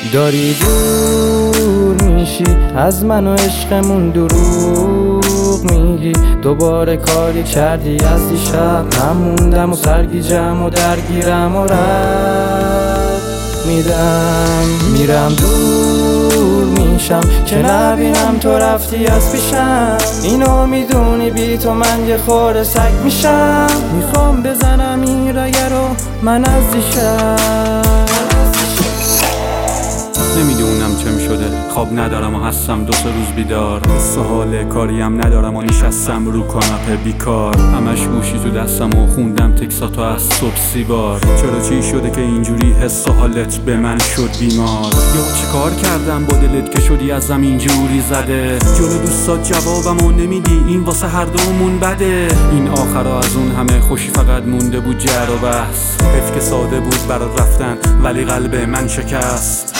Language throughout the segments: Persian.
داری دور میشی از من و عشقمون دروغ میگی. دوباره کاری کردی از دیشب نموندم و سرگیجم و درگیرم و رد میرم دور میشم که نبینم تو رفتی از پیشم. اینو میدونی بی تو من یه خورده سگ میشم. میخوام بزنم این رگه رو من از دیشب. نمیدونم چه میشده، خواب ندارم و هستم 2-3 روز بیدار. سوال کاریم ندارم و نشستم رو کاناپه بیکار. همش گوشی تو دستم و خوندم تکساتو از صبح 30 بار. چرا چی شده که اینجوری حس و حالت به من شد بیمار؟ یا چی کار کردم با دلت که شدی ازم اینجوری زده؟ جلو دوستات جوابمو نمیدی، این واسه هر دومون بده. این آخرا از اون همه خوشی فقط مونده بود جر و بحث. حیف که ساده بود برات رفتن ولی قلب من شکست.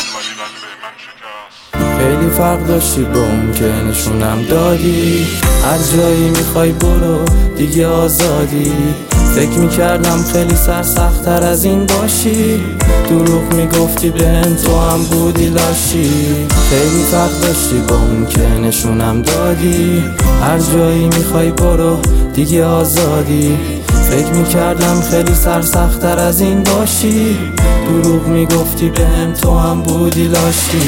خیلی فرق داشتی با اون که نشونم دادی. هر جایی میخوای برو دیگه آزادی. فکر میکردم خیلی سرسخت‌تر از این باشی. دروغ میگفتی بهم تو هم بودی لاشی. خیلی فرق داشتی با اون که نشونم دادی. هر جایی میخوای برو دیگه آزادی. فکر میکردم خیلی سرسخت‌تر از این باشی. دروغ میگفتی بهم تو هم بودی لاشی.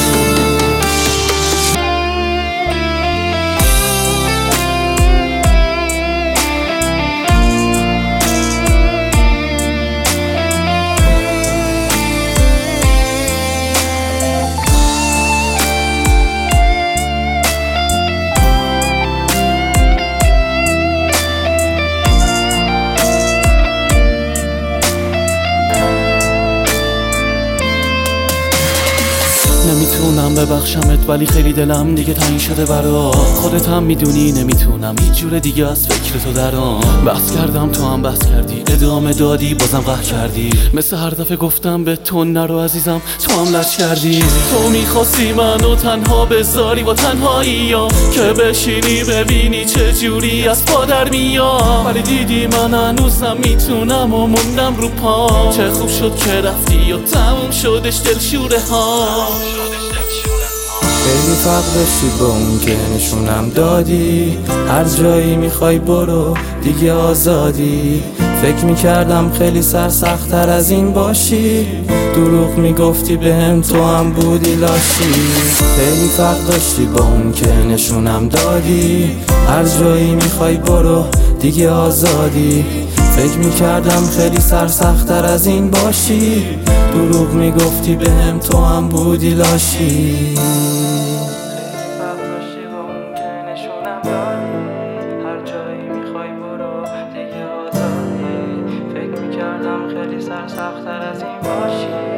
نمیتونم ببخشمت ولی خیلی دلم دیگه تنگ شده برات. خودت هم میدونی نمیتونم هیچ جور دیگه از فکر تو درام. بحث کردم تو هم بحث کردی، ادامه دادی بازم قهر کردی. مثل هر دفعه گفتم به تو نرو عزیزم تو هم لج کردی. تو میخواستی منو تنها بذاری با تنهایی‌ام که بشینی ببینی چه جوری از پا در میام. ولی دیدی من هنوزم میتونم و موندم رو پام. چه خوب شد که رفتی و تموم شدش دلشوره ها. خیلی فرق داشتی با اون که نشونم دادی. هر جایی میخوای برو دیگه آزادی. فکر میکردم خیلی سرسخت‌تر از این باشی. دروغ میگفتی بهم تو هم بودی لاشی. خیلی فرق داشتی با اون که نشونم دادی. هر جایی میخوای برو دیگه آزادی. فکر میکردم خیلی سرسخت‌تر از این باشی. دروغ میگفتی بهم تو هم بودی لاشی. هر جایی میخوای برو دیگه آزادی. فکر میکردم خیلی سرسخت‌تر از این باشی.